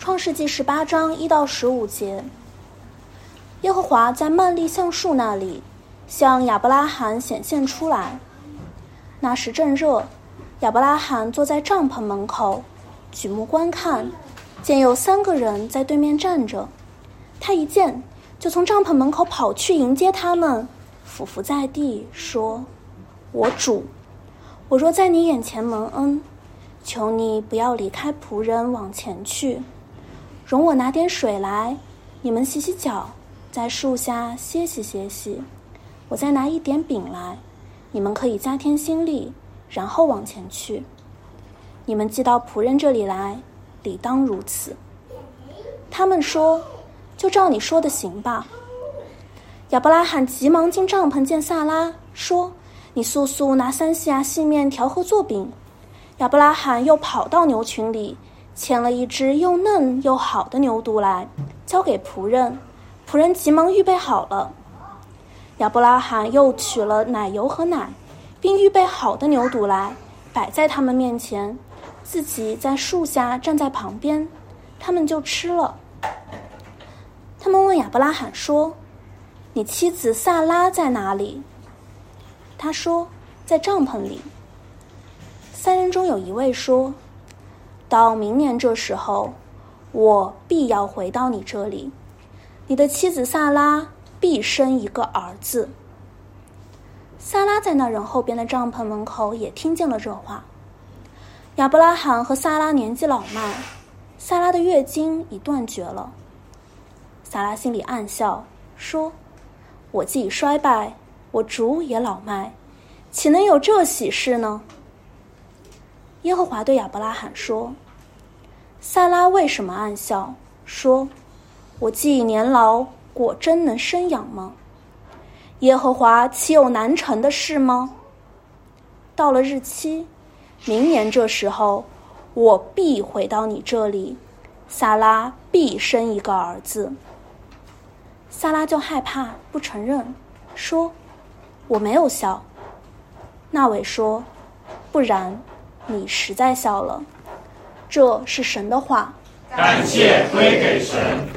创世纪18章1到15节，耶和华在曼利橡树那里向亚伯拉罕显现出来。那时正热，亚伯拉罕坐在帐篷门口，举目观看，见有3个人在对面站着。他一见，就从帐篷门口跑去迎接他们，俯伏在地说：我主，我若在你眼前蒙恩，求你不要离开仆人往前去，容我拿点水来，你们洗洗脚，在树下歇息歇息。我再拿一点饼来，你们可以加添心力，然后往前去。你们寄到仆人这里来，理当如此。他们说：就照你说的行吧。亚伯拉罕急忙进帐篷见撒拉，说：你速速拿3细亚细面调和做饼。亚伯拉罕又跑到牛群里，牵了一只又嫩又好的牛犊来，交给仆人。仆人急忙预备好了。亚伯拉罕又取了奶油和奶，并预备好的牛犊来，摆在他们面前，自己在树下站在旁边，他们就吃了。他们问亚伯拉罕说：你妻子撒拉在哪里？他说：在帐篷里。3人中有一位说：到明年这时候，我必要回到你这里，你的妻子撒拉必生一个儿子。撒拉在那人后边的帐篷门口也听见了这话。亚伯拉罕和撒拉年纪老迈，撒拉的月经已断绝了。撒拉心里暗笑，说：我既已衰败，我主也老迈，岂能有这喜事呢？耶和华对亚伯拉罕说：撒拉为什么暗笑，说：我既已年老，果真能生养吗？耶和华岂有难成的事吗？到了日期，明年这时候，我必回到你这里，撒拉必生一个儿子。撒拉就害怕，不承认，说：我没有笑。那位说：不然，你实在笑了。这是神的话。 感谢归给神。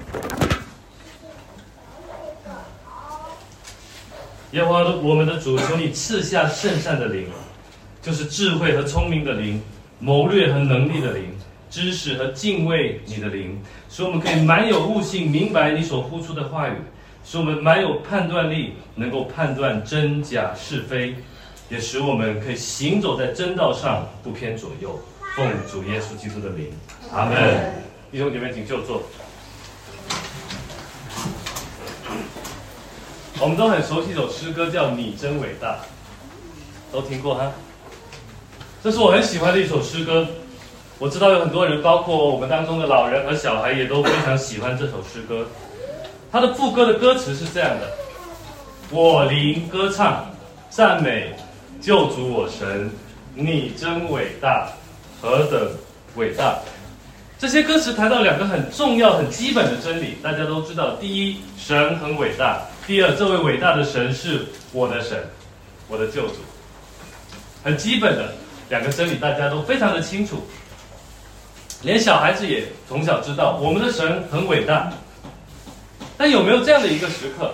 耶和华我们的主，求你赐下圣善的灵，就是智慧和聪明的灵，谋略和能力的灵，知识和敬畏你的灵，使我们可以满有悟性，明白你所呼出的话语，使我们满有判断力，能够判断真假是非，也使我们可以行走在真道上，不偏左右。奉主耶稣基督的名，阿们。弟兄姐妹，请就坐。我们都很熟悉一首诗歌，叫《你真伟大》，都听过哈。这是我很喜欢的一首诗歌，我知道有很多人，包括我们当中的老人和小孩，也都非常喜欢这首诗歌。它的副歌的歌词是这样的：我灵歌唱，赞美救主我神，你真伟大，何等伟大。这些歌词谈到2个很重要很基本的真理，大家都知道。第一，神很伟大；第二，这位伟大的神是我的神，我的救主。很基本的2个真理，大家都非常的清楚，连小孩子也从小知道我们的神很伟大。但有没有这样的一个时刻，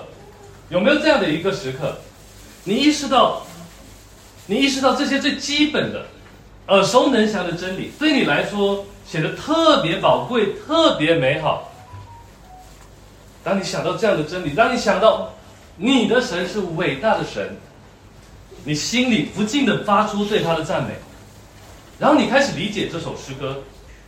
你意识到这些最基本的耳熟能详的真理，对你来说显得特别宝贵，特别美好。当你想到这样的真理，当你想到你的神是伟大的神，你心里不禁地发出对他的赞美，然后你开始理解这首诗歌。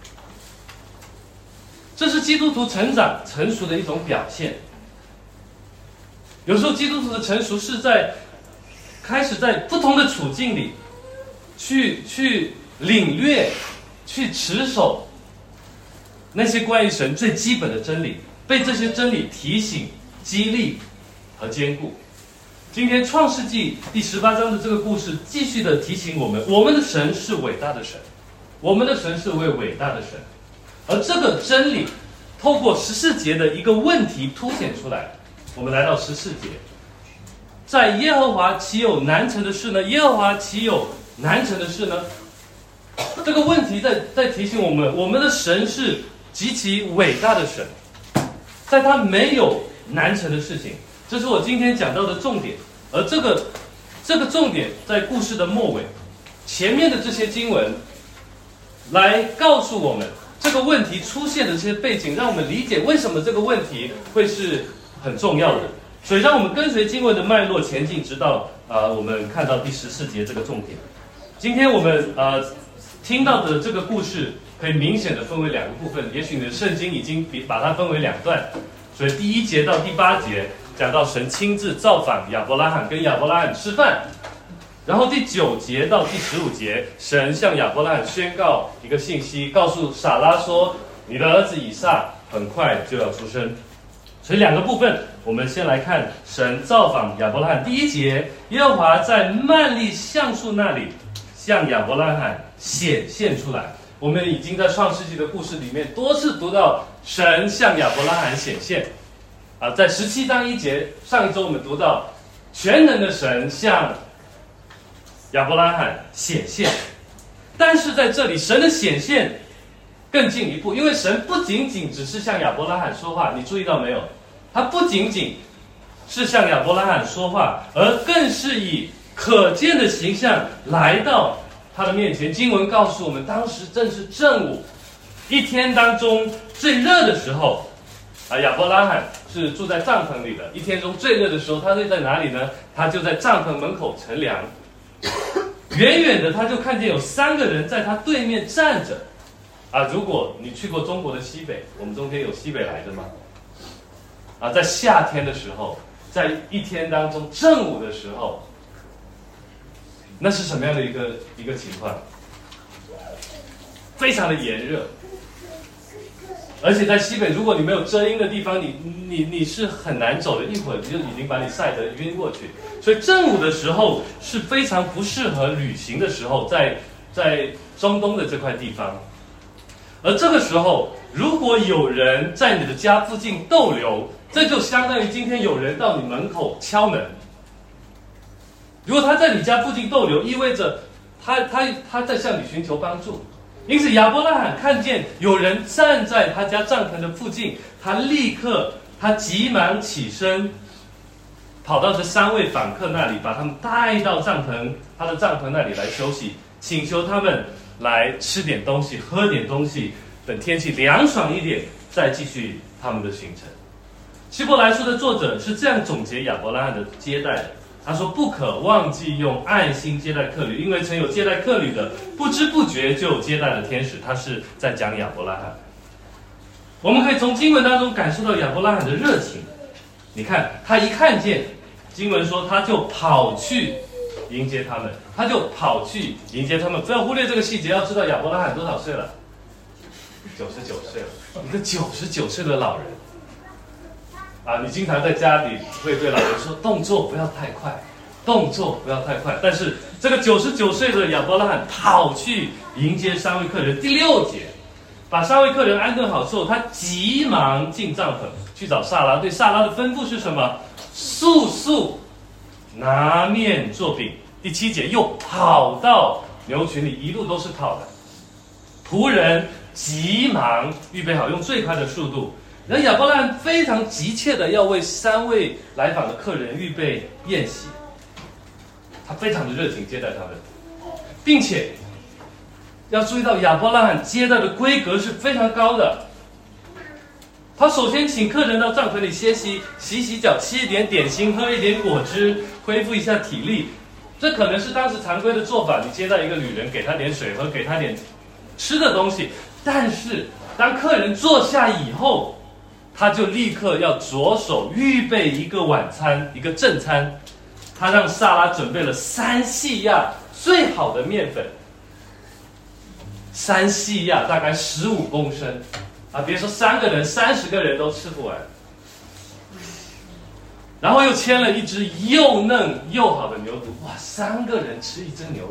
这是基督徒成长成熟的一种表现。有时候基督徒的成熟是开始在不同的处境里去领略，去持守那些关于神最基本的真理，被这些真理提醒、激励和坚固。今天创世纪第18章的这个故事继续的提醒我们，我们的神是伟大的神，我们的神是位伟大的神。而这个真理透过14节的一个问题凸显出来。我们来到14节，在耶和华岂有难成的事呢？耶和华岂有难成的事呢？这个问题在提醒我们，我们的神是极其伟大的神，在他没有难成的事情，这是我今天讲到的重点。而这个重点在故事的末尾，前面的这些经文来告诉我们这个问题出现的这些背景，让我们理解为什么这个问题会是很重要的。所以让我们跟随经文的脉络前进，直到我们看到第14节这个重点。今天我们听到的这个故事可以明显的分为2个部分，也许你的圣经已经把它分为2段。所以第1节到第8节讲到神亲自造访亚伯拉罕，跟亚伯拉罕吃饭。然后第9节到第15节，神向亚伯拉罕宣告一个信息，告诉撒拉说，你的儿子以撒很快就要出生。所以2个部分，我们先来看神造访亚伯拉罕。第1节，耶和华在曼利橡树那里向亚伯拉罕显现出来。我们已经在创世纪的故事里面多次读到神向亚伯拉罕显现。在17章1节，上一周我们读到全能的神向亚伯拉罕显现。但是在这里，神的显现更进一步，因为神不仅仅只是向亚伯拉罕说话，你注意到没有？他不仅仅是向亚伯拉罕说话，而更是以可见的形象来到他的面前。经文告诉我们，当时正是正午，一天当中最热的时候。亚伯拉罕是住在帐篷里的，一天中最热的时候，他会在哪里呢？他就在帐篷门口乘凉。远远的他就看见有3个人在他对面站着。如果你去过中国的西北，我们中间有西北来的吗？在夏天的时候，在一天当中正午的时候，那是什么样的一个情况？非常的炎热，而且在西北，如果你没有遮阴的地方，你是很难走的，一会儿就已经把你晒得晕过去。所以正午的时候是非常不适合旅行的时候，在中东的这块地方。而这个时候，如果有人在你的家附近逗留，这就相当于今天有人到你门口敲门。如果他在你家附近逗留，意味着他在向你寻求帮助。因此亚伯拉罕看见有人站在他家帐篷的附近，他急忙起身，跑到这3位访客那里，把他们带到他的帐篷那里来休息，请求他们来吃点东西，喝点东西，等天气凉爽一点，再继续他们的行程。希伯来书的作者是这样总结亚伯拉罕的接待的，他说：不可忘记用爱心接待客旅，因为曾有接待客旅的，不知不觉就有接待了天使。他是在讲亚伯拉罕。我们可以从经文当中感受到亚伯拉罕的热情。你看，他一看见，经文说他就跑去迎接他们，不要忽略这个细节，要知道亚伯拉罕多少岁了？99岁了，一个99岁的老人。你经常在家里会对老人说动作不要太快，但是这个99岁的亚伯拉罕跑去迎接3位客人。第6节，把3位客人安顿好之后，他急忙进帐篷去找撒拉。对撒拉的吩咐是什么？速速拿面做饼。第7节，又跑到牛群里，一路都是跑的。仆人急忙预备好，用最快的速度。然后亚伯拉罕非常急切的要为3位来访的客人预备宴席，他非常的热情接待他们，并且要注意到亚伯拉罕接待的规格是非常高的。他首先请客人到帐篷里歇息，洗脚，吃一点点心，喝一点果汁，恢复一下体力。这可能是当时常规的做法，你接待一个旅人，给他点水喝，给他点吃的东西。但是当客人坐下以后，他就立刻要着手预备一个晚餐，一个正餐。他让撒拉准备了3细亚最好的面粉，3细亚大概15公升别说3个人，30个人都吃不完。然后又牵了一只又嫩又好的牛犊，3个人吃一只牛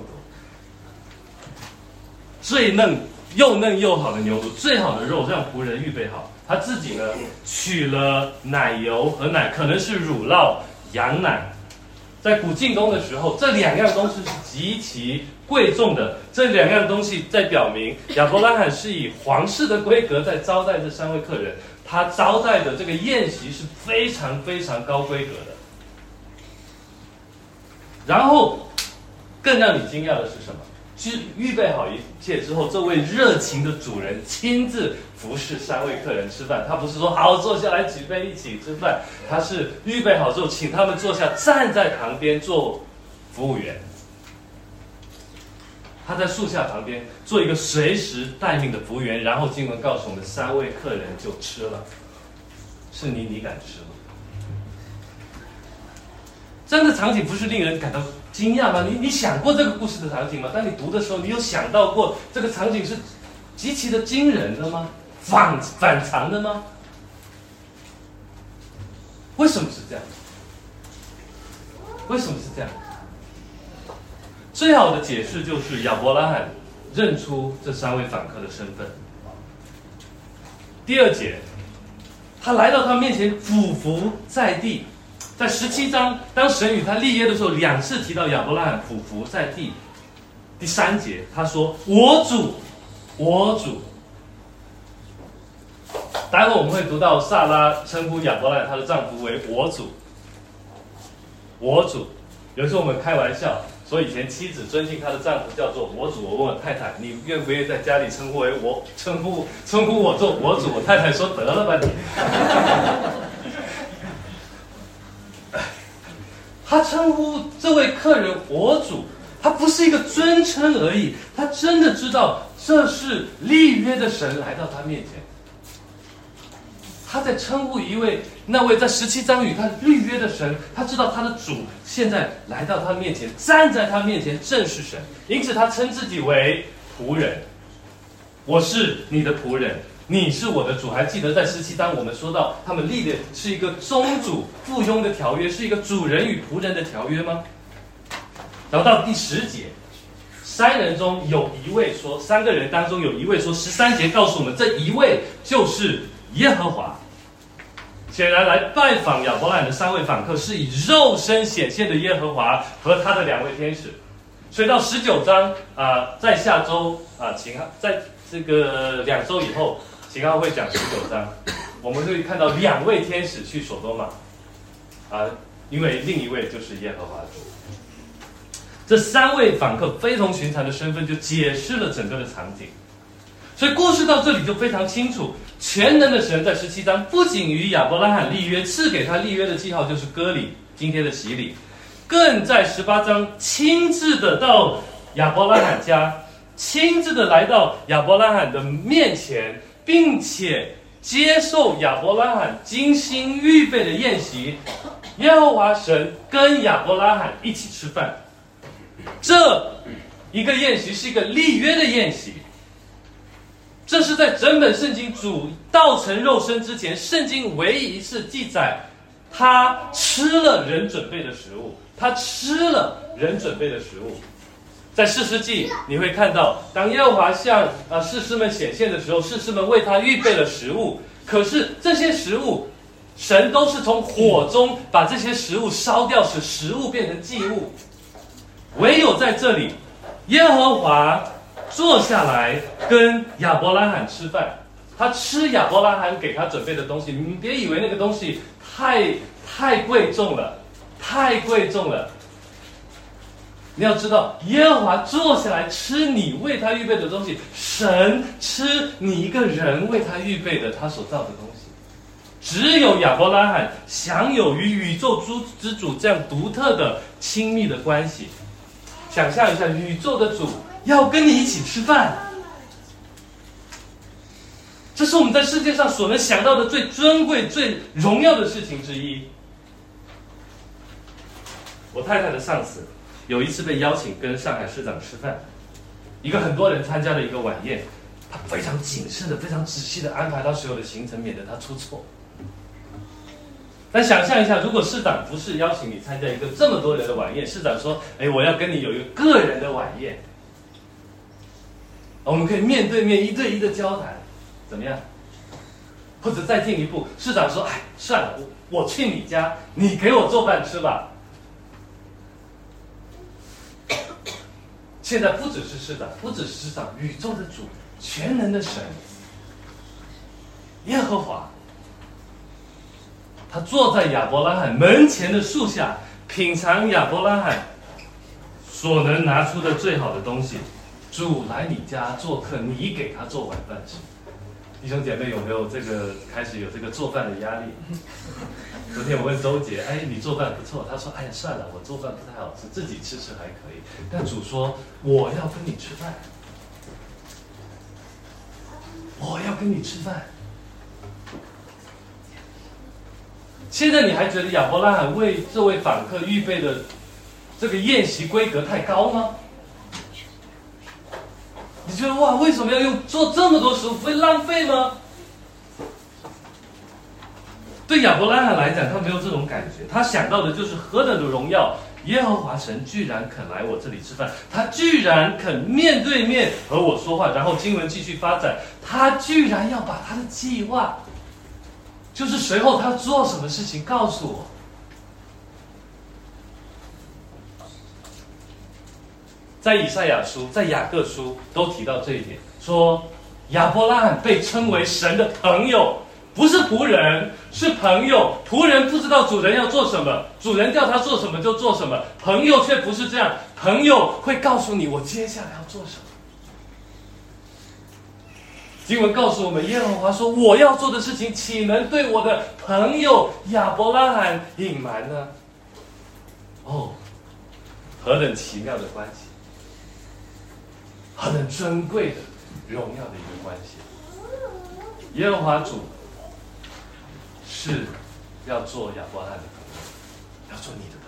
犊，又嫩又好的牛犊，最好的肉让仆人预备好。他自己呢取了奶油和奶，可能是乳酪、羊奶， 在古进宫的时候，这2样东西是极其贵重的。这2样东西在表明亚伯拉罕是以皇室的规格在招待这3位客人，他招待的这个宴席是非常非常高规格的。然后，更让你惊讶的是什么？是预备好一切之后，这位热情的主人亲自服侍3位客人吃饭。他不是说好坐下来举杯一起吃饭，他是预备好之后，请他们坐下，站在旁边做服务员。他在树下旁边做一个随时待命的服务员，然后经文告诉我们，3位客人就吃了。是你敢吃吗？这样的场景不是令人感到惊讶吗？你想过这个故事的场景吗？当你读的时候，你有想到过这个场景是极其的惊人的吗？反常的吗？为什么是这样？为什么是这样？最好的解释就是亚伯拉罕认出这3位访客的身份。第2节，他来到他面前，俯伏在地。在17章，当神与他立约的时候，2次提到亚伯拉罕俯伏在地。第3节，他说：“我主，我主。”待会我们会读到撒拉称呼亚伯拉罕她的丈夫为我主，我主。有时候我们开玩笑说，以前妻子尊敬她的丈夫叫做我主。我问我太太，你愿不愿意在家里称呼我做我主？我太太说：“得了吧你。”他称呼这位客人我主，他不是一个尊称而已，他真的知道这是立约的神来到他面前。他在称呼那位在17章与他立约的神，他知道他的主现在来到他面前，站在他面前，正是神，因此他称自己为仆人。我是你的仆人，你是我的主。还记得在17章我们说到他们立的是一个宗主附庸的条约，是一个主人与仆人的条约吗？然后到第10节，3人中有一位说，3个人当中有一位说，13节告诉我们，这一位就是耶和华。显然来拜访亚伯拉罕的3位访客是以肉身显现的耶和华和他的2位天使。所以到19章在下周在这个2周以后，秦浩会讲19章，我们会看到2位天使去所多玛，因为另一位就是耶和华主。这3位访客非同寻常的身份，就解释了整个的场景。所以故事到这里就非常清楚，全能的神在17章不仅与亚伯拉罕立约，赐给他立约的记号就是割礼，今天的洗礼，更在18章亲自的到亚伯拉罕家，亲自的来到亚伯拉罕的面前，并且接受亚伯拉罕精心预备的宴席。耶和华神跟亚伯拉罕一起吃饭，这一个宴席是一个立约的宴席。这是在整本圣经主道成肉身之前，圣经唯一一次记载他吃了人准备的食物，他吃了人准备的食物。在士师记你会看到，当耶和华向士师们显现的时候，士师们为他预备了食物，可是这些食物神都是从火中把这些食物烧掉，使食物变成祭物。唯有在这里，耶和华坐下来跟亚伯拉罕吃饭，他吃亚伯拉罕给他准备的东西。你别以为那个东西太贵重了，太贵重了。你要知道，耶和华坐下来吃你为他预备的东西，神吃你一个人为他预备的他所造的东西。只有亚伯拉罕享有与宇宙之主这样独特的亲密的关系。想象一下，宇宙的主要跟你一起吃饭，这是我们在世界上所能想到的最尊贵、最荣耀的事情之一。我太太的上司有一次被邀请跟上海市长吃饭，一个很多人参加的一个晚宴，他非常谨慎的、非常仔细的安排他所有的行程，免得他出错。但想象一下，如果市长不是邀请你参加一个这么多人的晚宴，市长说：“我要跟你有一个个人的晚宴，我们可以面对面1对1的交谈，怎么样？”或者再进一步，市长说：“算了，我去你家，你给我做饭吃吧。” 现在不只是师长，不只是师长，宇宙的主，全能的神，耶和华，他坐在亚伯拉罕门前的树下，品尝亚伯拉罕所能拿出的最好的东西。主来你家做客，你给他做晚饭吃。弟兄姐妹有没有开始有这个做饭的压力？昨天我问周杰，你做饭不错，他说，算了，我做饭不太好吃，自己吃还可以。但主说，我要跟你吃饭，我要跟你吃饭。现在你还觉得亚伯拉罕为这位访客预备的这个宴席规格太高吗？你觉得哇，为什么要做这么多食物，不会浪费吗？对亚伯拉罕来讲，他没有这种感觉，他想到的就是何等的荣耀！耶和华神居然肯来我这里吃饭，他居然肯面对面和我说话。然后经文继续发展，他居然要把他的计划，就是随后他做什么事情告诉我。在以赛亚书、在雅各书都提到这一点，说亚伯拉罕被称为神的朋友，不是仆人，是朋友。仆人不知道主人要做什么，主人叫他做什么就做什么，朋友却不是这样，朋友会告诉你我接下来要做什么。经文告诉我们，耶和华说，我要做的事情岂能对我的朋友亚伯拉罕隐瞒呢？何等奇妙的关系，何等珍贵的荣耀的一个关系。耶和华主是要做亚伯拉罕的朋友，要做你的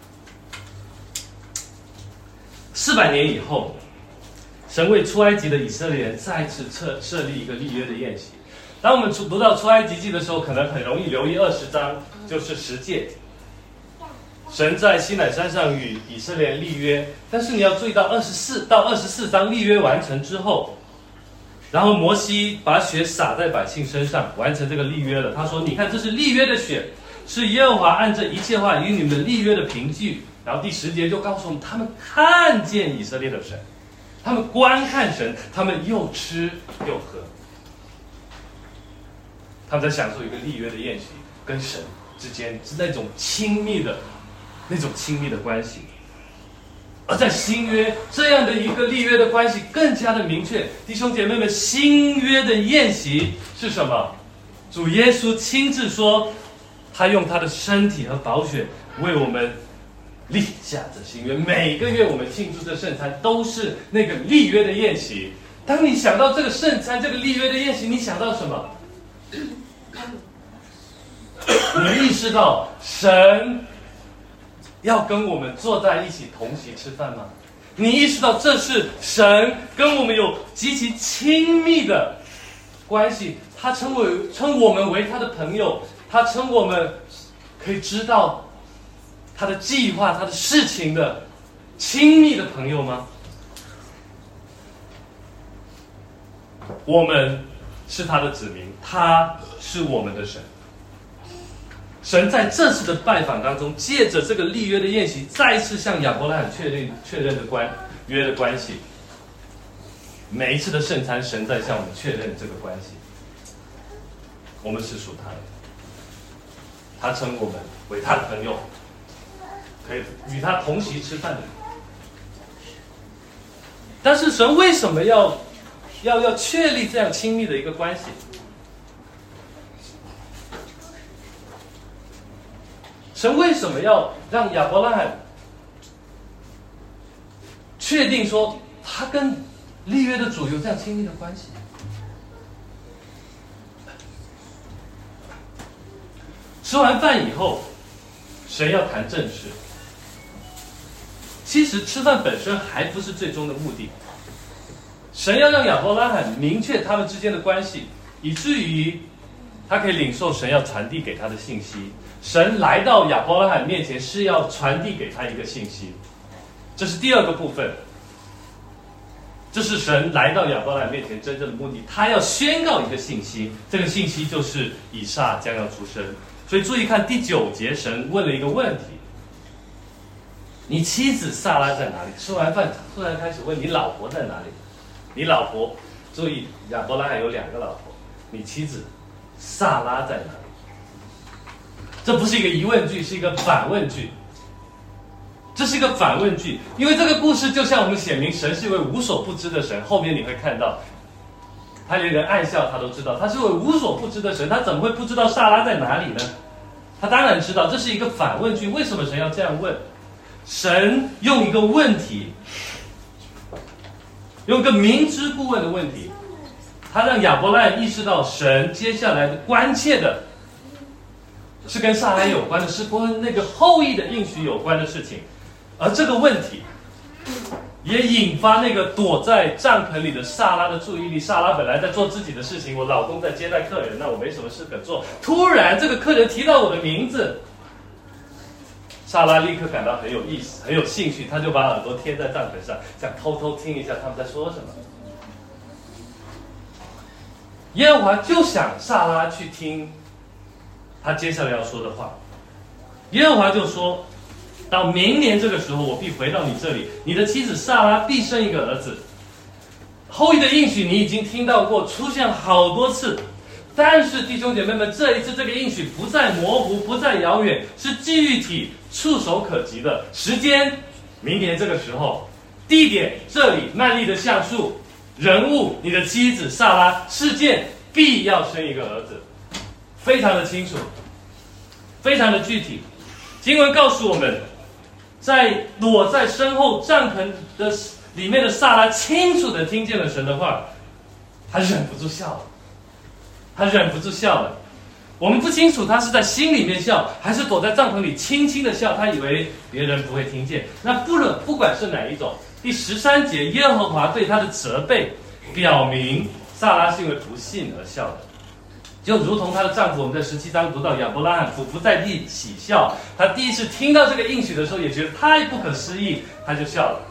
朋友。400年以后，神为出埃及的以色列人再次设立一个立约的宴席。当我们读到出埃及记的时候，可能很容易留意20章，就是十诫。神在西乃山上与以色列人立约，但是你要注意到24章立约完成之后，然后摩西把血洒在百姓身上，完成这个立约了。他说：“你看，这是立约的血，是耶和华按这一切话与你们的立约的凭据。”然后第10节就告诉我们，他们看见以色列的神，他们观看神，他们又吃又喝，他们在享受一个立约的宴席，跟神之间是那种亲密的关系。而在新约这样的一个立约的关系更加的明确。弟兄姐妹们，新约的宴席是什么？主耶稣亲自说，他用他的身体和宝血为我们立下这新约。每个月我们庆祝这圣餐都是那个立约的宴席。当你想到这个圣餐，这个立约的宴席，你想到什么？你意识到神要跟我们坐在一起同席吃饭吗？你意识到这是神跟我们有极其亲密的关系，他称我们为他的朋友，他称我们可以知道他的计划、他的事情的亲密的朋友吗？我们是他的子民，他是我们的神。神在这次的拜访当中，借着这个立约的宴席，再次向亚伯拉罕确认的约的关系。每一次的圣餐，神在向我们确认这个关系。我们是属他的，他称我们为他的朋友，可以与他同席吃饭的人。但是神为什么要确立这样亲密的一个关系？神为什么要让亚伯拉罕确定说他跟立约的主有这样亲密的关系？吃完饭以后，神要谈正事。其实吃饭本身还不是最终的目的，神要让亚伯拉罕明确他们之间的关系，以至于他可以领受神要传递给他的信息。神来到亚伯拉罕面前是要传递给他一个信息，这是第二个部分。这是神来到亚伯拉罕面前真正的目的，他要宣告一个信息，这个信息就是以撒将要出生。所以注意看第9节，神问了一个问题。 你妻子撒拉在哪里？吃完饭突然开始问你老婆在哪里？你老婆，注意亚伯拉罕有2个老婆，你妻子撒拉在哪里？这不是一个疑问句，是一个反问句。这是一个反问句，因为这个故事就像我们显明神是一位无所不知的神。后面你会看到，他连人暗笑他都知道，他是位无所不知的神，他怎么会不知道撒拉在哪里呢？他当然知道，这是一个反问句。为什么神要这样问？神用一个问题，用一个明知故问的问题，他让亚伯拉罕意识到神接下来的关切的是跟撒拉有关的，是跟那个后裔的应许有关的事情。而这个问题也引发那个躲在帐篷里的撒拉的注意力。撒拉本来在做自己的事情，我老公在接待客人，那我没什么事可做。突然这个客人提到我的名字，撒拉立刻感到很有意思，很有兴趣，他就把耳朵贴在帐篷上，想偷偷听一下他们在说什么。耶和华就想撒拉去听他接下来要说的话。耶和华就说，到明年这个时候，我必回到你这里，你的妻子撒拉必生一个儿子。后裔的应许你已经听到过，出现好多次，但是弟兄姐妹们，这一次这个应许不再模糊，不再遥远，是具体触手可及的。时间明年这个时候，地点这里曼利的橡树，人物你的妻子撒拉，事件必要生一个儿子，非常的清楚，非常的具体。经文告诉我们，在躲在身后帐篷的里面的撒拉清楚地听见了神的话，他忍不住笑了，他忍不住笑了。我们不清楚他是在心里面笑，还是躲在帐篷里轻轻的笑，他以为别人不会听见。那不管是哪一种，第13节耶和华对他的责备，表明撒拉是因为不信而笑的。就如同他的丈夫，我们在17章读到亚伯拉罕俯伏在地喜笑，他第一次听到这个应许的时候也觉得太不可思议，他就笑了。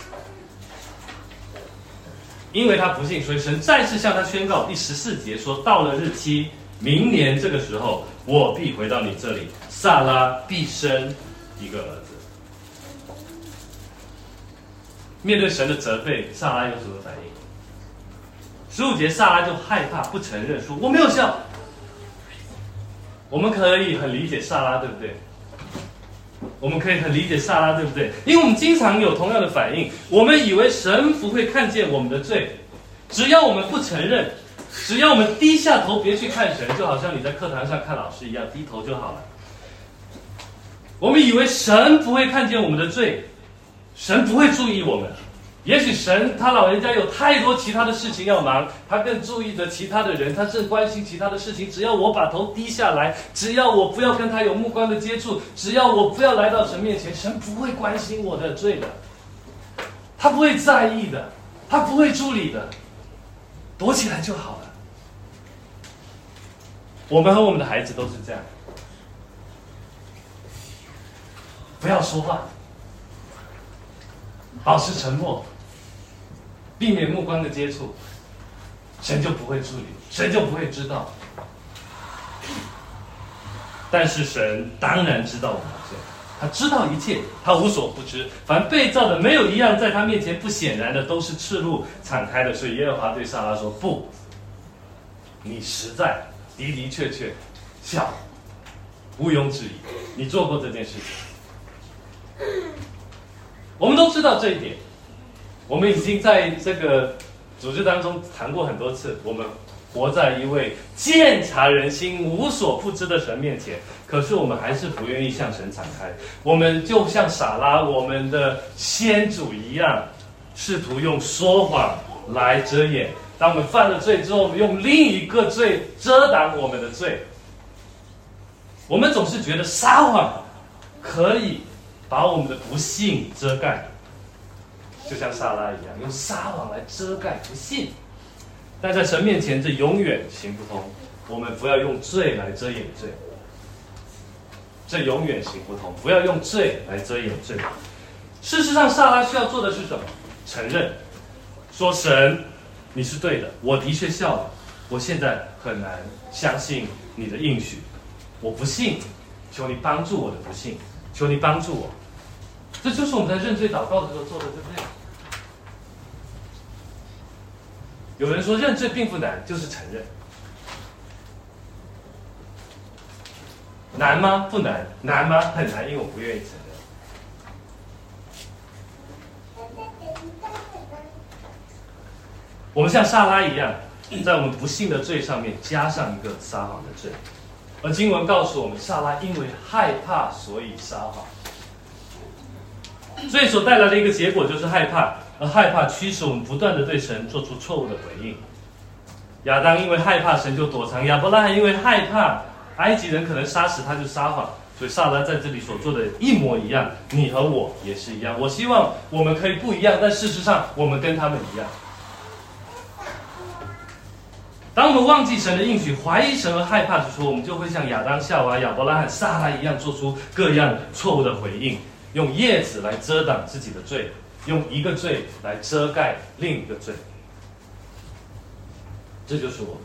因为他不信，所以神再次向他宣告，第14节说，到了日期，明年这个时候，我必回到你这里，撒拉必生一个儿子。面对神的责备，撒拉有什么反应？15节，撒拉就害怕，不承认，说我没有笑。我们可以很理解撒拉，对不对？我们可以很理解撒拉，对不对？因为我们经常有同样的反应，我们以为神不会看见我们的罪，只要我们不承认，只要我们低下头别去看神，就好像你在课堂上看老师一样，低头就好了。我们以为神不会看见我们的罪，神不会注意我们。也许神他老人家有太多其他的事情要忙，他更注意着其他的人，他更关心其他的事情。只要我把头低下来，只要我不要跟他有目光的接触，只要我不要来到神面前，神不会关心我的罪的，他不会在意的，他不会处理的，躲起来就好了。我们和我们的孩子都是这样，不要说话，保持沉默，避免目光的接触，神就不会处理，神就不会知道。但是神当然知道我们的罪，他知道一切，他无所不知。凡被造的，没有一样在他面前不显然的，都是赤露敞开的。所以耶和华对撒拉说：“不，你实在的的确确笑，毋庸置疑，你做过这件事情。”我们都知道这一点，我们已经在这个组织当中谈过很多次。我们活在一位鉴察人心、无所不知的神面前，可是我们还是不愿意向神敞开。我们就像撒拉，我们的先祖一样，试图用说谎来遮掩。当我们犯了罪之后，我们用另一个罪遮挡我们的罪。我们总是觉得撒谎可以把我们的不幸遮盖，就像撒拉一样，用撒谎来遮盖不幸。但在神面前，这永远行不通。我们不要用罪来遮掩罪，这永远行不通。不要用罪来遮掩罪。事实上，撒拉需要做的是什么？承认，说神，你是对的，我的确笑了，我现在很难相信你的应许，我不信，求你帮助我的不信。求你帮助我， 这就是我们在认罪祷告的时候做的，对不对？有人说认罪并不难，就是承认。难吗？不难。难吗？很难，因为我不愿意承认。我们像撒拉一样，在我们不幸的罪上面加上一个撒谎的罪。而经文告诉我们，撒拉因为害怕，所以撒谎。所以所带来的一个结果就是害怕，而害怕驱使我们不断的对神做出错误的回应。亚当因为害怕神就躲藏，亚伯拉罕因为害怕埃及人可能杀死他就撒谎，所以撒拉在这里所做的一模一样，你和我也是一样。我希望我们可以不一样，但事实上我们跟他们一样。当我们忘记神的应许，怀疑神和害怕的时候，我们就会像亚当、夏娃、亚伯拉罕、撒拉一样，做出各样错误的回应，用叶子来遮挡自己的罪，用一个罪来遮盖另一个罪。这就是我们。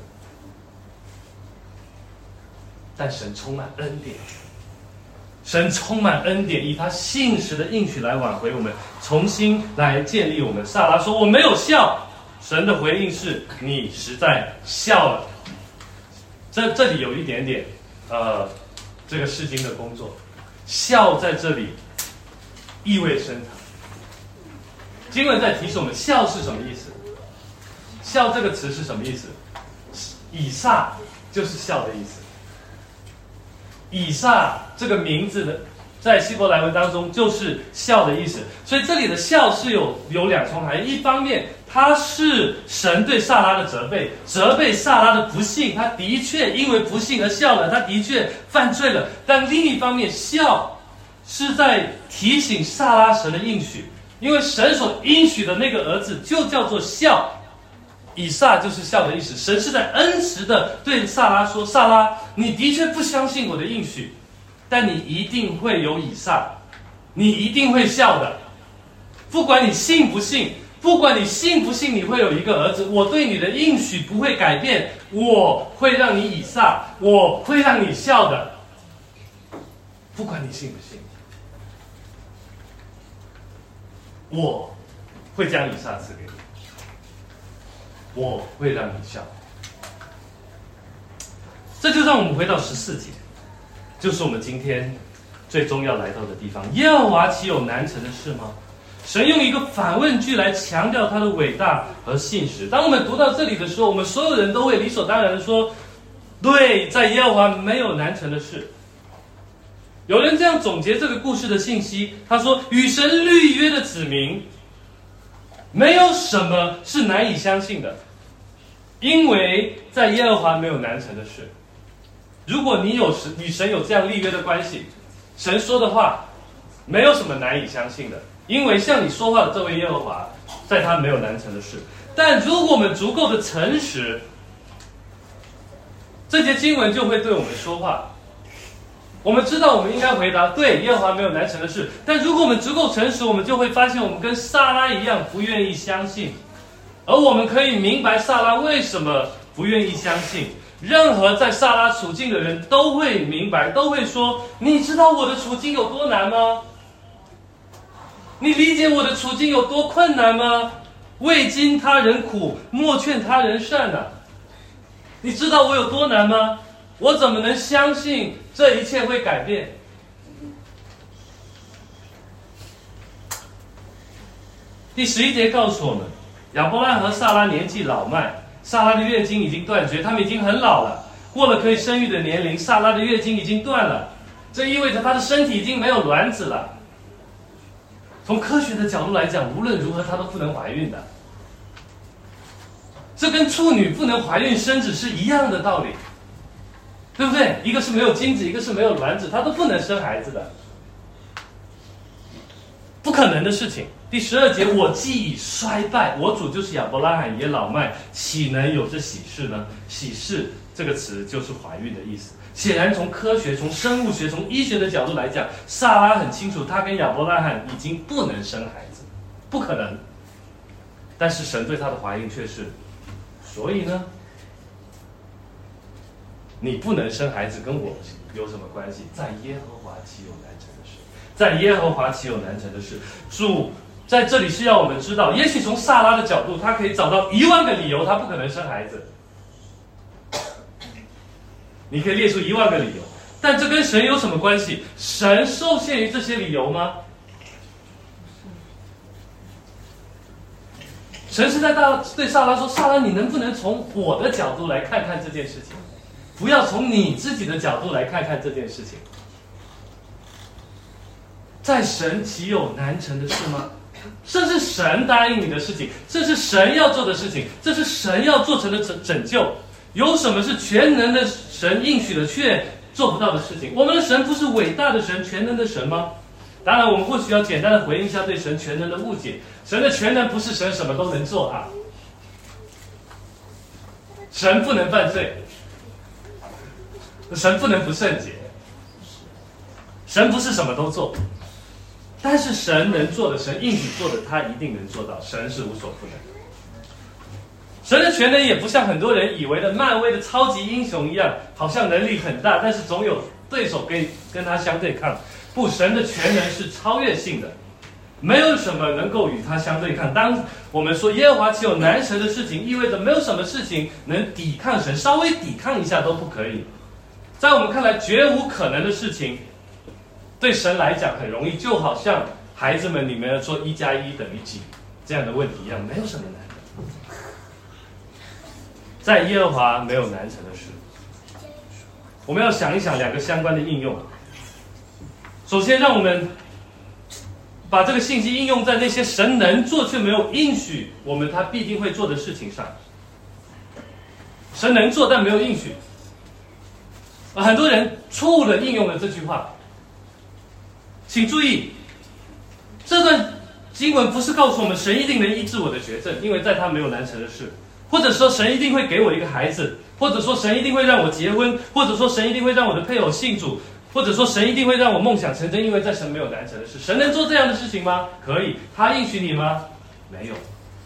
但神充满恩典，神充满恩典，以他信实的应许来挽回我们，重新来建立我们。撒拉说：“我没有笑。”神的回应是：“你实在笑了。”这里有一点点，这个释经的工作，笑在这里意味深长。经文在提示我们，笑是什么意思？笑这个词是什么意思？以撒就是笑的意思。以撒这个名字的，在希伯来文当中就是笑的意思，所以这里的笑是有两重含义。一方面，它是神对撒拉的责备，责备撒拉的不幸，他的确因为不幸而笑了，他的确犯罪了。但另一方面，笑是在提醒撒拉神的应许，因为神所应许的那个儿子就叫做笑。以撒就是笑的意思，神是在恩慈的对撒拉说：“撒拉，你的确不相信我的应许，但你一定会有以撒，你一定会笑的。不管你信不信，不管你信不信，你会有一个儿子。我对你的应许不会改变，我会让你以撒，我会让你笑的。不管你信不信，我会将以撒赐给你。”我会让你笑。这就让我们回到14节，就是我们今天最终要来到的地方。耶和华岂有难成的事吗？神用一个反问句来强调他的伟大和信实。当我们读到这里的时候，我们所有人都会理所当然的说：对，在耶和华没有难成的事。有人这样总结这个故事的信息，他说：与神立约的子民，没有什么是难以相信的，因为在耶和华没有难成的事。如果你与神有这样立约的关系，神说的话没有什么难以相信的，因为向你说话的这位耶和华，在他没有难成的事。但如果我们足够的诚实，这节经文就会对我们说话。我们知道我们应该回答：对，耶和华没有难成的事。但如果我们足够诚实，我们就会发现我们跟撒拉一样不愿意相信。而我们可以明白撒拉为什么不愿意相信。任何在撒拉处境的人都会明白，都会说：你知道我的处境有多难吗？你理解我的处境有多困难吗？未经他人苦，莫劝他人善啊！你知道我有多难吗？我怎么能相信这一切会改变？第11节告诉我们，亚伯拉罕和撒拉年纪老迈，撒拉的月经已经断绝，他们已经很老了，过了可以生育的年龄，撒拉的月经已经断了，这意味着她的身体已经没有卵子了。从科学的角度来讲，无论如何她都不能怀孕的。这跟处女不能怀孕生子是一样的道理，对不对？一个是没有精子，一个是没有卵子，她都不能生孩子的，不可能的事情。第12节，我既已衰败，我主就是亚伯拉罕也老迈，岂能有这喜事呢？喜事这个词就是怀孕的意思。显然从科学、从生物学、从医学的角度来讲，撒拉很清楚，他跟亚伯拉罕已经不能生孩子，不可能。但是神对他的怀孕却是，所以呢，你不能生孩子跟我有什么关系？在耶和华岂有难成的事？ 在耶和华岂有难成的事？主在这里是要我们知道，也许从撒拉的角度，他可以找到10000个理由，他不可能生孩子。你可以列出10000个理由，但这跟神有什么关系？神受限于这些理由吗？神是在对撒拉说：“撒拉，你能不能从我的角度来看看这件事情？不要从你自己的角度来看看这件事情。在神岂有难成的事吗？这是神答应你的事情，这是神要做的事情，这是神要做成的拯救。有什么是全能的神应许了却做不到的事情？我们的神不是伟大的神、全能的神吗？”当然，我们或许要简单的回应一下对神全能的误解。神的全能不是神什么都能做啊，神不能犯罪，神不能不圣洁，神不是什么都做，但是神能做的，神应许做的，他一定能做到。神是无所不能。神的全能也不像很多人以为的漫威的超级英雄一样，好像能力很大，但是总有对手可以跟他相对抗。不，神的全能是超越性的，没有什么能够与他相对抗。当我们说耶和华岂有难成的事情，意味着没有什么事情能抵抗神，稍微抵抗一下都不可以。在我们看来绝无可能的事情，对神来讲很容易，就好像孩子们里面说1+1等于几这样的问题一样，没有什么难的。在耶和华没有难成的事。我们要想一想2个相关的应用。首先，让我们把这个信息应用在那些神能做却没有应许我们他必定会做的事情上。神能做但没有应许，很多人错误的应用了这句话。请注意，这段经文不是告诉我们神一定能医治我的绝症，因为在他没有难成的事，或者说神一定会给我一个孩子，或者说神一定会让我结婚，或者说神一定会让我的配偶信主，或者说神一定会让我梦想成真，因为在神没有难成的事。神能做这样的事情吗？可以。他应许你吗？没有。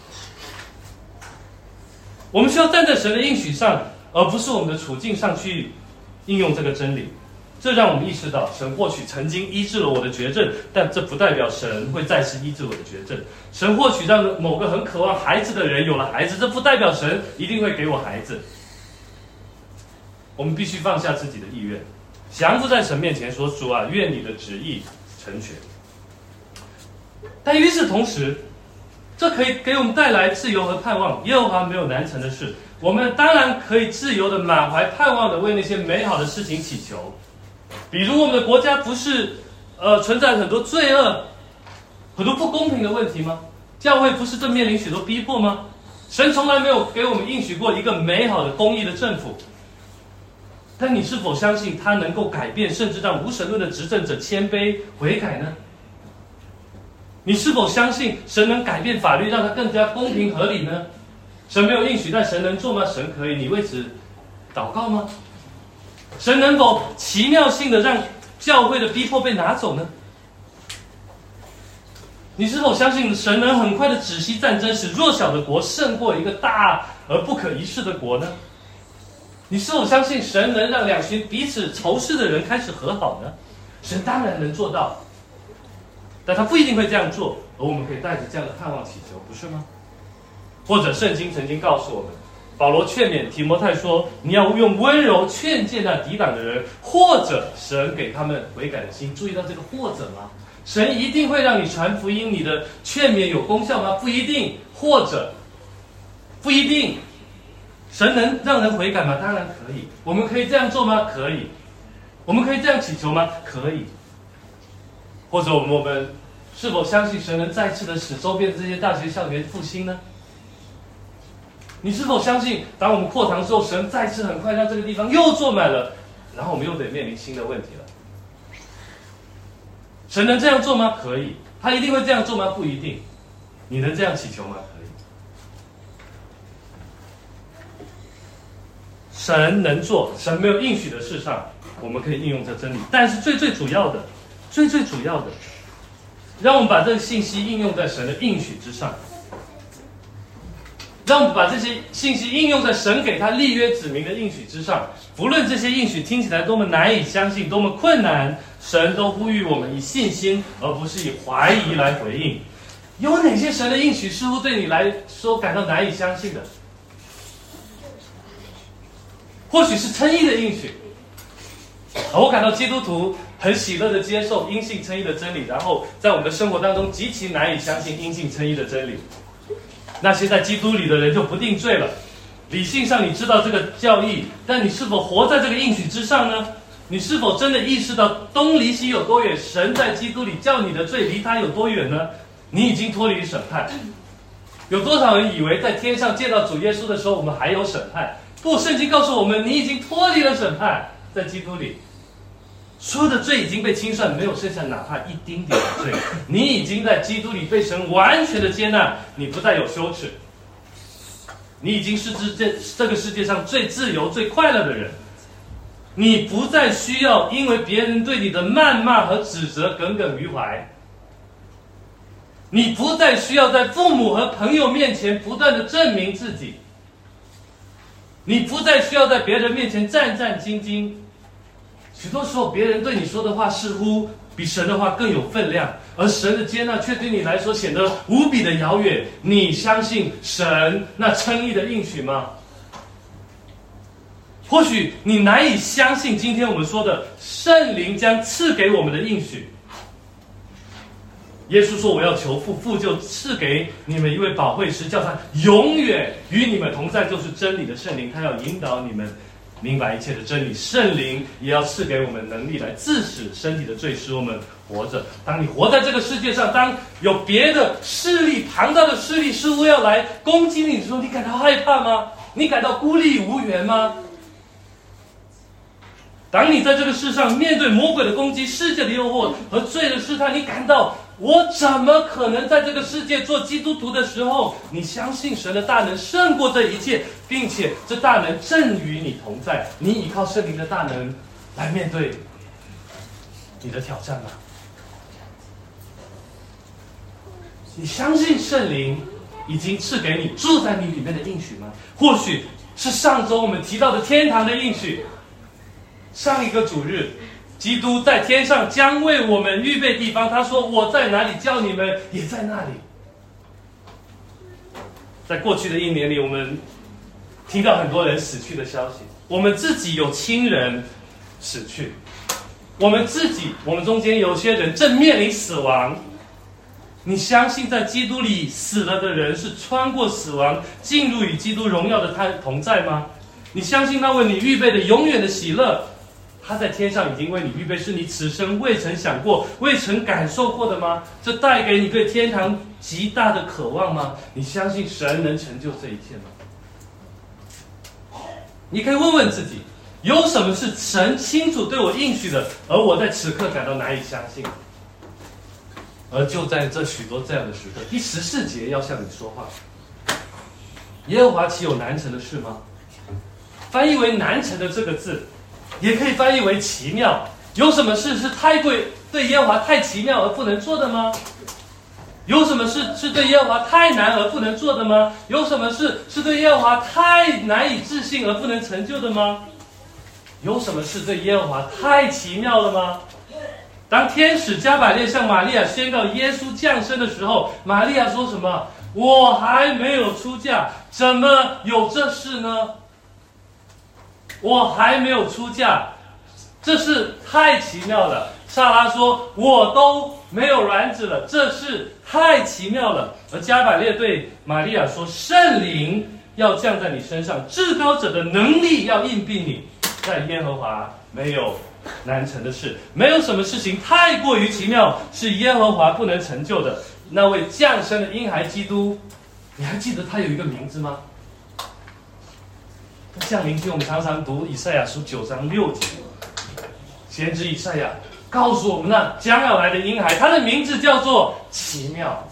我们需要站在神的应许上，而不是我们的处境上去应用这个真理。这让我们意识到，神或许曾经医治了我的绝症，但这不代表神会再次医治我的绝症。神或许让某个很渴望孩子的人有了孩子，这不代表神一定会给我孩子。我们必须放下自己的意愿，降服在神面前说：“主啊，愿你的旨意成全。”但与此同时，这可以给我们带来自由和盼望。耶和华没有难成的事，我们当然可以自由的、满怀盼望的为那些美好的事情祈求。比如我们的国家不是存在很多罪恶、很多不公平的问题吗？教会不是正面临许多逼迫吗？神从来没有给我们应许过一个美好的公义的政府。但你是否相信他能够改变，甚至让无神论的执政者谦卑悔改呢？你是否相信神能改变法律，让它更加公平合理呢？神没有应许，但神能做吗？神可以。你为此祷告吗？神能否奇妙性的让教会的逼迫被拿走呢？你是否相信神能很快的止息战争，使弱小的国胜过一个大而不可一世的国呢？你是否相信神能让2群彼此仇视的人开始和好呢？神当然能做到，但他不一定会这样做，而我们可以带着这样的盼望祈求，不是吗？或者圣经曾经告诉我们，保罗劝勉提摩太说：“你要用温柔劝诫那抵挡的人，或者神给他们悔改的心。”注意到这个“或者”吗？神一定会让你传福音，你的劝勉有功效吗？不一定。或者不一定。神能让人悔改吗？当然可以。我们可以这样做吗？可以。我们可以这样祈求吗？可以。或者我们是否相信神能再次的使周边的这些大学校园复兴呢？你是否相信当我们扩堂之后，神再次很快让这个地方又坐满了，然后我们又得面临新的问题了？神能这样做吗？可以。他一定会这样做吗？不一定。你能这样祈求吗？可以。神能做，神没有应许的事上，我们可以应用这真理。但是最主要的，让我们把这个信息应用在神的应许之上。 让我们把这些信息应用在神给他立约指明的应许之上。不论这些应许听起来多么难以相信，多么困难，神都呼吁我们以信心，而不是以怀疑来回应。有哪些神的应许似乎对你来说感到难以相信的？或许是称义的应许。我感到基督徒很喜乐地接受因信称义的真理，然后在我们的生活当中极其难以相信因信称义的真理。那些在基督里的人就不定罪了。理性上你知道这个教义，但你是否活在这个应许之上呢？你是否真的意识到东离西有多远，神在基督里叫你的罪离他有多远呢？你已经脱离审判。有多少人以为在天上见到主耶稣的时候我们还有审判？不，圣经告诉我们，你已经脱离了审判，在基督里所有的罪已经被清算，没有剩下哪怕一丁点的罪。你已经在基督里被神完全的接纳，你不再有羞耻，你已经是这个世界上最自由最快乐的人。你不再需要因为别人对你的谩骂和指责耿耿于怀，你不再需要在父母和朋友面前不断的证明自己，你不再需要在别人面前战战兢兢。许多时候别人对你说的话似乎比神的话更有分量，而神的接纳却对你来说显得无比的遥远。你相信神那称义的应许吗？或许你难以相信今天我们说的圣灵将赐给我们的应许。耶稣说，我要求父，父就赐给你们一位保惠师，叫他永远与你们同在，就是真理的圣灵，他要引导你们明白一切的真理。圣灵也要赐给我们能力来治死身体的罪，使我们活着。当你活在这个世界上，当有别的势力庞大的势力似乎要来攻击你的时候，你感到害怕吗？你感到孤立无援吗？当你在这个世上面对魔鬼的攻击、世界的诱惑和罪的试探，你感到我怎么可能在这个世界做基督徒的时候，你相信神的大能胜过这一切，并且这大能正与你同在，你依靠圣灵的大能来面对你的挑战吗？你相信圣灵已经赐给你住在你里面的应许吗？或许是上周我们提到的天堂的应许。上一个主日，基督在天上将为我们预备地方，他说，我在哪里叫你们也在那里。在过去的一年里，我们听到很多人死去的消息，我们自己有亲人死去，我们中间有些人正面临死亡。你相信在基督里死了的人是穿过死亡进入与基督荣耀的他同在吗？你相信那为你预备的永远的喜乐，他在天上已经为你预备，是你此生未曾想过、未曾感受过的吗？这带给你对天堂极大的渴望吗？你相信神能成就这一切吗？你可以问问自己，有什么是神清楚对我应许的，而我在此刻感到难以相信？而就在这许多这样的时刻，第14节要向你说话。耶和华岂有难成的事吗？翻译为难成的这个字，也可以翻译为奇妙。有什么事是对耶和华太奇妙而不能做的吗？有什么事是对耶和华太难而不能做的吗？有什么事是对耶和华太难以置信而不能成就的吗？有什么事对耶和华太奇妙了吗？当天使加百列向玛利亚宣告耶稣降生的时候，玛利亚说什么？我还没有出嫁，怎么有这事呢？我还没有出嫁，这事太奇妙了。撒拉说，我都没有卵子了，这事太奇妙了。而加百列对玛利亚说，圣灵要降在你身上，至高者的能力要应庇你，在耶和华没有难成的事，没有什么事情太过于奇妙是耶和华不能成就的。那位降生的婴孩基督，你还记得他有一个名字吗？像邻居，我们常常读以赛亚书9章6节，先知以赛亚告诉我们，那将要来的婴孩，他的名字叫做奇妙。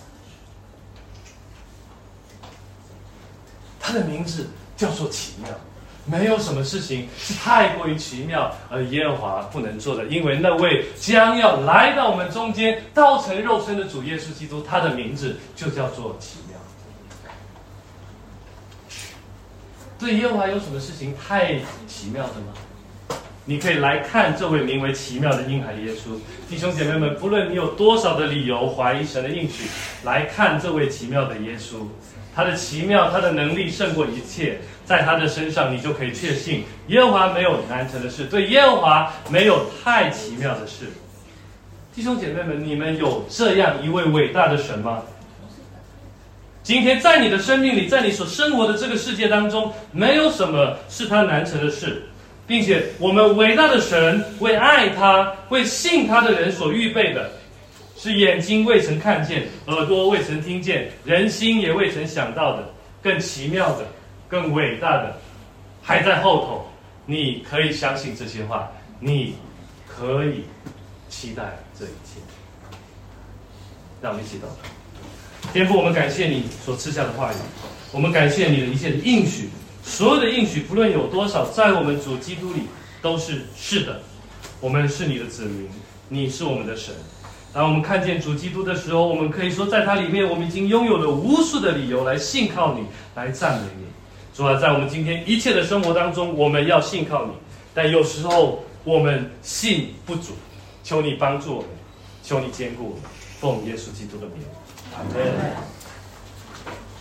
他的名字叫做奇妙，没有什么事情是太过于奇妙而耶和华不能做的，因为那位将要来到我们中间道成肉身的主耶稣基督，他的名字就叫做奇妙。 对耶和华有什么事情太奇妙的吗？你可以来看这位名为奇妙的婴孩耶稣。弟兄姐妹们，不论你有多少的理由怀疑神的应许，来看这位奇妙的耶稣。他的奇妙，他的能力胜过一切，在他的身上你就可以确信，耶和华没有难成的事，对耶和华没有太奇妙的事。弟兄姐妹们，你们有这样一位伟大的神吗？今天在你的生命里，在你所生活的这个世界当中，没有什么是他难成的事，并且我们伟大的神为爱他、为信他的人所预备的，是眼睛未曾看见，耳朵未曾听见，人心也未曾想到的，更奇妙的、更伟大的，还在后头。你可以相信这些话，你可以期待这一切。让我们一起祷告。天父，我们感谢你所赐下的话语，我们感谢你的一切的应许，所有的应许不论有多少，在我们主基督里都是是的。我们是你的子民，你是我们的神。当我们看见主基督的时候，我们可以说在他里面我们已经拥有了无数的理由来信靠你，来赞美你。主啊，在我们今天一切的生活当中，我们要信靠你，但有时候我们信不足，求你帮助我们，求你坚固我们，奉耶稣基督的名，阿门。